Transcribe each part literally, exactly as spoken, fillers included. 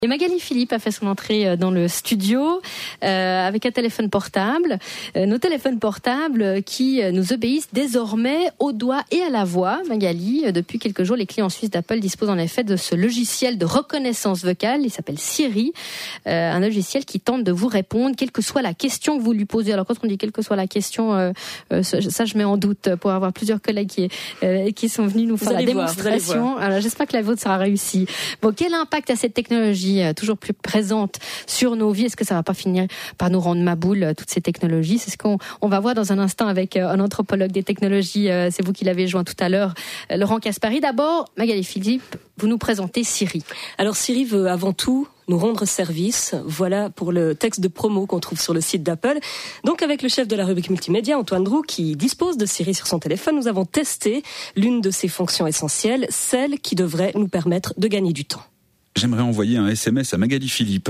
Et Magali Philippe a fait son entrée dans le studio euh, avec un téléphone portable. Euh, nos téléphones portables qui nous obéissent désormais au doigt et à la voix. Magali, depuis quelques jours, les clients suisses d'Apple disposent en effet de ce logiciel de reconnaissance vocale. Il s'appelle Siri, euh, un logiciel qui tente de vous répondre, quelle que soit la question que vous lui posez. Alors quand on dit quelle que soit la question, euh, euh, ça je mets en doute pour avoir plusieurs collègues qui, euh, qui sont venus nous faire la démonstration. Voir, Alors j'espère que la vôtre sera réussie. Bon, quel impact a cette technologie toujours plus présente sur nos vies? Est-ce que ça va pas finir par nous rendre maboule, toutes ces technologies? C'est ce qu'on on va voir dans un instant avec un anthropologue des technologies. C'est vous qui l'avez joint tout à l'heure, Laurent Caspary. D'abord, Magali Philippe, vous nous présentez Siri. Alors Siri veut avant tout nous rendre service. Voilà pour le texte de promo qu'on trouve sur le site d'Apple. Donc avec le chef de la rubrique multimédia, Antoine Drou, qui dispose de Siri sur son téléphone, nous avons testé l'une de ses fonctions essentielles, celle qui devrait nous permettre de gagner du temps. J'aimerais envoyer un S M S à Magali Philippe.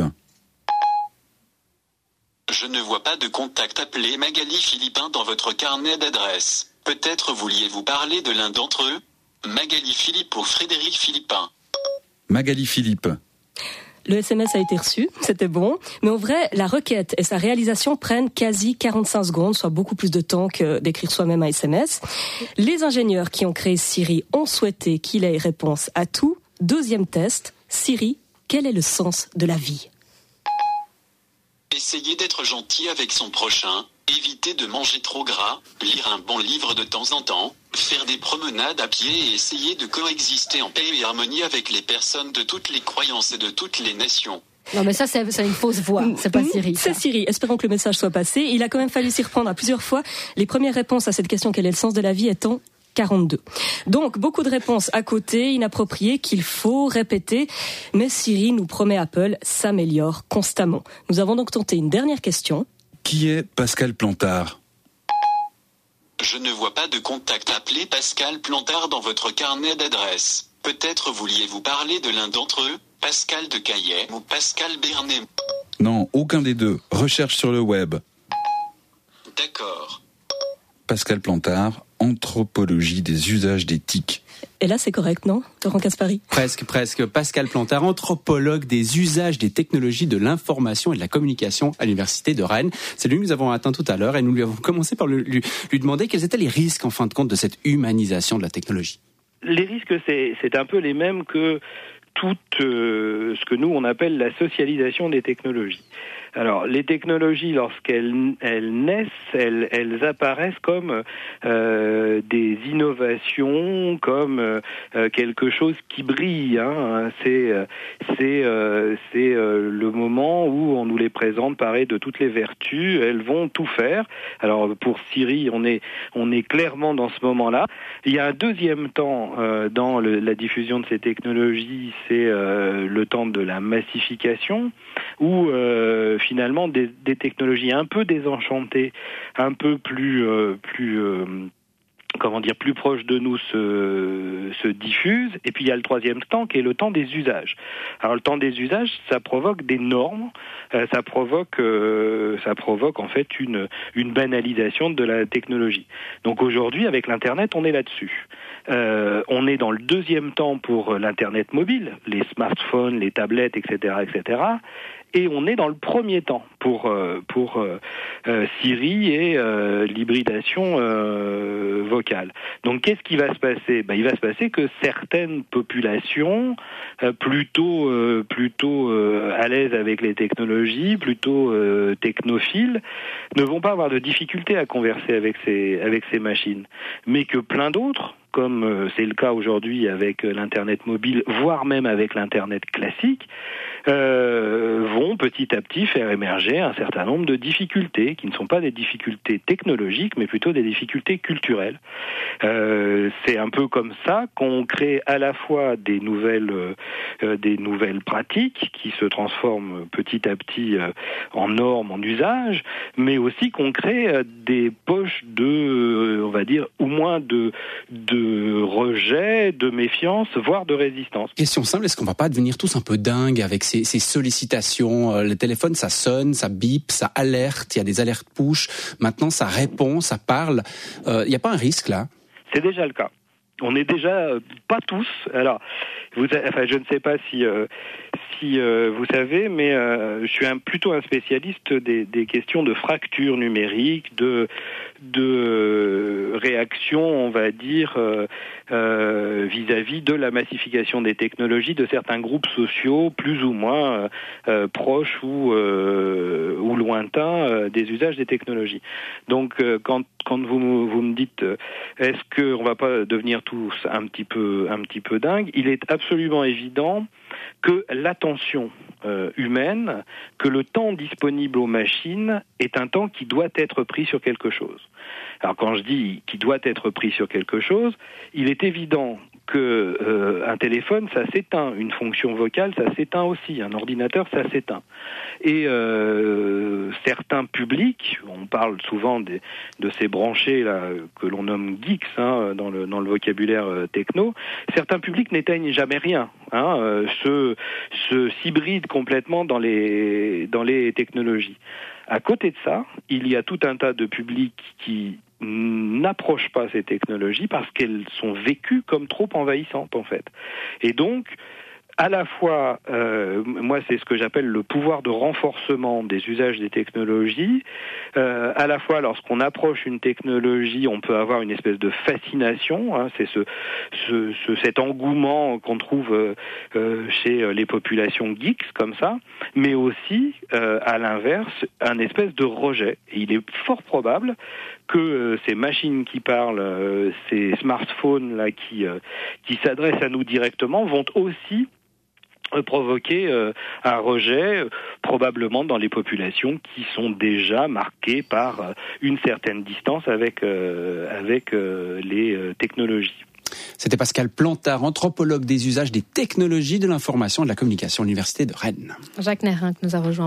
Je ne vois pas de contact appelé Magali Philippin dans votre carnet d'adresses. Peut-être vouliez-vous parler de l'un d'entre eux? Magali Philippe ou Frédéric Philippin? Magali Philippe. Le S M S a été reçu, c'était bon. Mais en vrai, la requête et sa réalisation prennent quasi quarante-cinq secondes, soit beaucoup plus de temps que d'écrire soi-même un S M S. Les ingénieurs qui ont créé Siri ont souhaité qu'il ait réponse à tout. Deuxième test, Siri, quel est le sens de la vie? Essayez d'être gentil avec son prochain, éviter de manger trop gras, lire un bon livre de temps en temps, faire des promenades à pied et essayer de coexister en paix et harmonie avec les personnes de toutes les croyances et de toutes les nations. Non mais ça c'est, c'est une fausse voix, c'est pas Siri. C'est Siri, espérons que le message soit passé. Il a quand même fallu s'y reprendre à plusieurs fois. Les premières réponses à cette question, quel est le sens de la vie, étant quarante-deux. Donc, beaucoup de réponses à côté, inappropriées, qu'il faut répéter. Mais Siri, nous promet Apple, s'améliore constamment. Nous avons donc tenté une dernière question. Qui est Pascal Plantard? Je ne vois pas de contact appelé Pascal Plantard dans votre carnet d'adresses. Peut-être vouliez-vous parler de l'un d'entre eux, Pascal de Caillet ou Pascal Bernet? Non, aucun des deux. Recherche sur le web. D'accord. Pascal Plantard, anthropologie des usages des tiques. Et là, c'est correct, non, Laurent Caspary? Presque, presque. Pascal Plantard, anthropologue des usages des technologies de l'information et de la communication à l'université de Rennes. C'est lui que nous avons atteint tout à l'heure et nous lui avons commencé par lui, lui, lui demander quels étaient les risques, en fin de compte, de cette humanisation de la technologie. Les risques, c'est, c'est un peu les mêmes que tout euh, ce que nous, on appelle la socialisation des technologies. Alors, les technologies, lorsqu'elles elles naissent, elles, elles apparaissent comme euh, des innovations, comme euh, quelque chose qui brille. Hein. C'est, c'est, euh, c'est euh, le moment où on nous les présente parées de toutes les vertus. Elles vont tout faire. Alors, pour Siri, on est, on est clairement dans ce moment-là. Il y a un deuxième temps euh, dans le, la diffusion de ces technologies, c'est euh, le temps de la massification, où euh, finalement des, des technologies un peu désenchantées, un peu plus euh, plus euh, comment dire plus proches de nous se se diffusent. Et puis il y a le troisième temps qui est le temps des usages. Alors le temps des usages, ça provoque des normes, euh, ça provoque euh, ça provoque en fait une une banalisation de la technologie. Donc aujourd'hui avec l'internet, on est là-dessus. Euh, on est dans le deuxième temps pour l'internet mobile, les smartphones, les tablettes, et cetera, et cetera. Et on est dans le premier temps pour euh, pour euh, euh, Siri et euh, l'hybridation euh, vocale. Donc qu'est-ce qui va se passer? Ben, il va se passer que certaines populations euh, plutôt euh, plutôt euh, à l'aise avec les technologies, plutôt euh, technophiles, ne vont pas avoir de difficultés à converser avec ces avec ces machines, mais que plein d'autres, comme c'est le cas aujourd'hui avec l'Internet mobile, voire même avec l'Internet classique, euh, vont petit à petit faire émerger un certain nombre de difficultés, qui ne sont pas des difficultés technologiques, mais plutôt des difficultés culturelles. Euh, c'est un peu comme ça qu'on crée à la fois des nouvelles, euh, des nouvelles pratiques qui se transforment petit à petit euh, en normes, en usages, mais aussi qu'on crée euh, des poches de, euh, on va dire, au moins de, de rejet, de méfiance, voire de résistance. Question simple, est-ce qu'on va pas devenir tous un peu dingues avec ces, ces sollicitations? Le téléphone, ça sonne, ça bip, ça alerte, il y a des alertes push. Maintenant, ça répond, ça parle. Il euh, n'y a pas un risque là? C'est déjà le cas. On n'est déjà euh, pas tous. Alors, vous, enfin, je ne sais pas si, euh, si euh, vous savez, mais euh, je suis un, plutôt un spécialiste des, des questions de fracture numérique, de, de réaction, on va dire, euh, euh, vis-à-vis de la massification des technologies de certains groupes sociaux, plus ou moins euh, euh, proches ou, euh, ou lointains euh, des usages des technologies. Donc, euh, quand Quand vous, vous me dites euh, est-ce qu'on ne va pas devenir tous un petit peu, un petit peu dingues, il est absolument évident que l'attention euh, humaine, que le temps disponible aux machines est un temps qui doit être pris sur quelque chose. Alors quand je dis qui doit être pris sur quelque chose, il est évident que euh, un téléphone, ça s'éteint, une fonction vocale, ça s'éteint aussi, un ordinateur, ça s'éteint. Et euh, certains publics, on parle souvent des, de ces branchés là que l'on nomme geeks hein, dans le dans le vocabulaire euh, techno, certains publics n'éteignent jamais rien, hein, euh, se se s'hybrident complètement dans les dans les technologies. À côté de ça, il y a tout un tas de publics qui n'approchent pas ces technologies parce qu'elles sont vécues comme trop envahissantes en fait. Et donc, à la fois, euh, moi c'est ce que j'appelle le pouvoir de renforcement des usages des technologies, euh, à la fois lorsqu'on approche une technologie, on peut avoir une espèce de fascination, hein, c'est ce, ce, ce, cet engouement qu'on trouve euh, euh, chez les populations geeks comme ça, mais aussi, euh, à l'inverse, un espèce de rejet. Et il est fort probable que euh, ces machines qui parlent, euh, ces smartphones là qui, euh, qui s'adressent à nous directement vont aussi provoquer euh, un rejet, euh, probablement dans les populations qui sont déjà marquées par euh, une certaine distance avec, euh, avec euh, les euh, technologies. C'était Pascal Plantard, anthropologue des usages des technologies de l'information et de la communication à l'Université de Rennes. Jacques Nérin nous a rejoint.